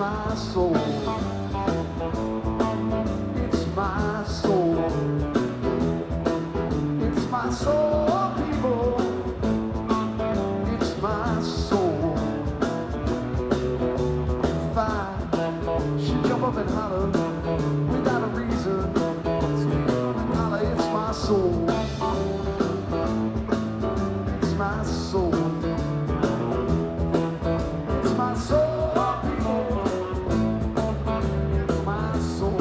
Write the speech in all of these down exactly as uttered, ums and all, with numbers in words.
my soul. It's my soul. It's my soul, people. It's my soul. If I should jump up and holler without a reason, holler, it's my soul. It's my soul. It's my soul, people. It's my soul.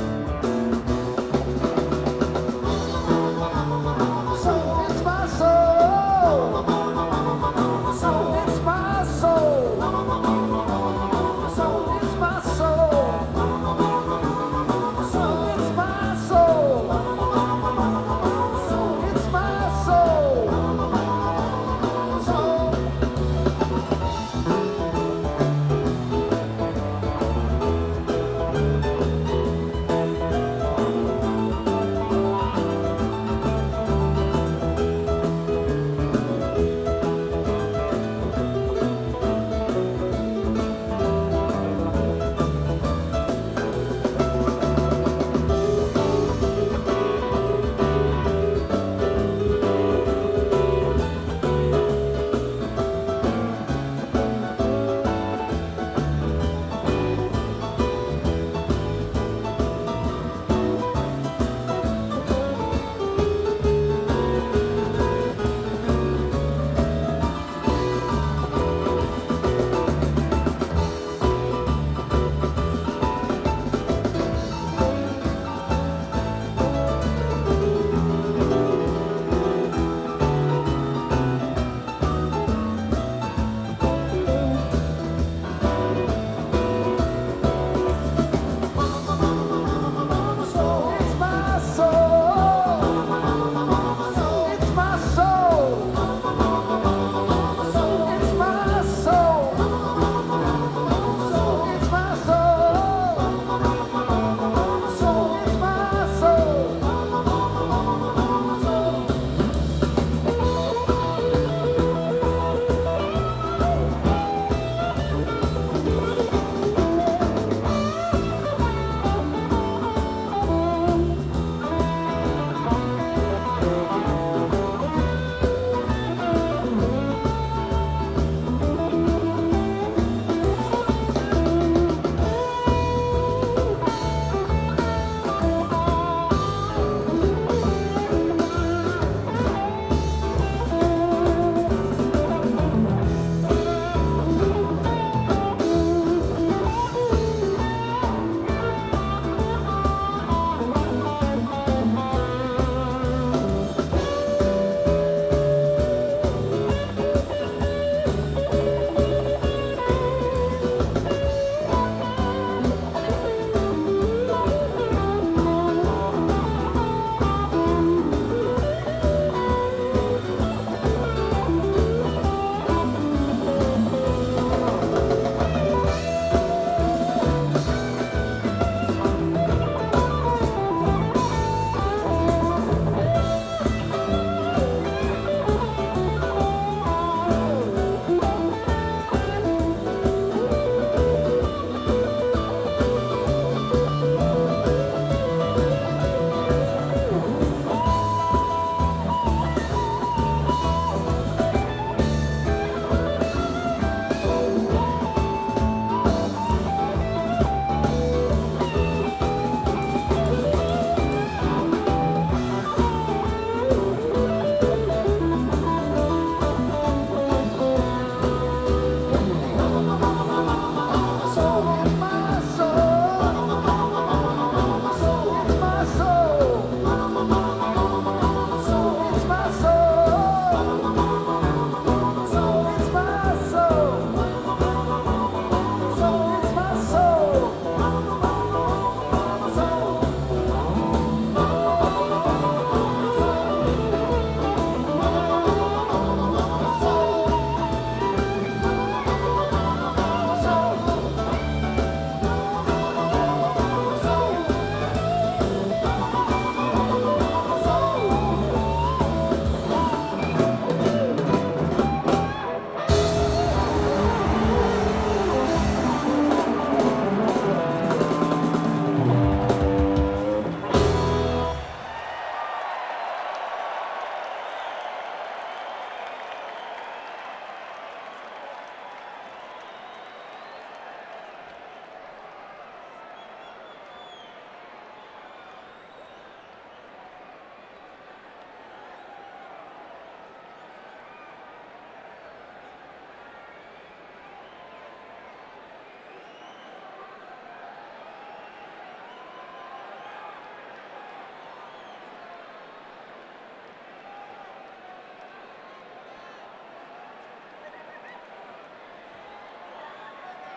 So it's my soul. So it's my soul. So it's my soul. So it's my soul. So it's my soul. So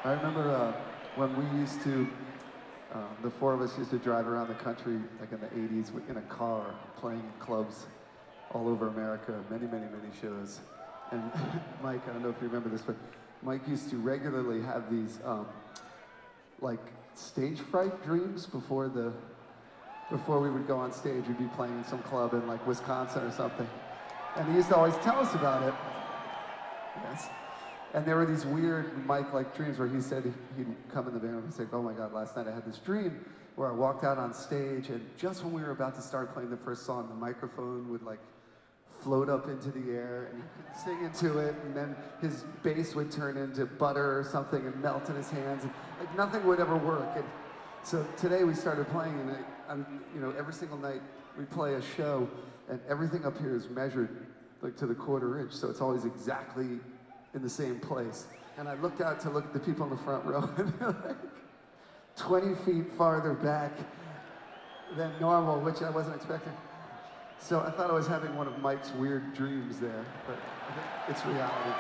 I remember uh, when we used to, uh, the four of us used to drive around the country, like in the eighties, in a car, playing in clubs all over America, many, many, many shows. And Mike, I don't know if you remember this, but Mike used to regularly have these, um, like, stage fright dreams before the, before we would go on stage. We'd be playing in some club in, like, Wisconsin or something. And he used to always tell us about it. Yes. And there were these weird Mike-like dreams where he said he'd come in the van and he'd say, oh my God, last night I had this dream where I walked out on stage and just when we were about to start playing the first song, the microphone would like float up into the air and he'd sing into it and then his bass would turn into butter or something and melt in his hands and like nothing would ever work. And so today we started playing and, it, and you know, every single night we play a show and everything up here is measured like to the quarter inch, so it's always exactly in the same place. And I looked out to look at the people in the front row and they're like twenty feet farther back than normal, which I wasn't expecting. So I thought I was having one of Mike's weird dreams there, but I think it's reality.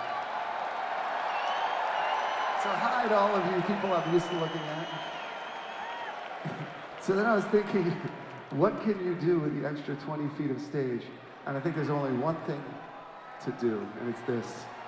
So hi to all of you people I'm used to looking at. So then I was thinking, what can you do with the extra twenty feet of stage? And I think there's only one thing to do, and it's this.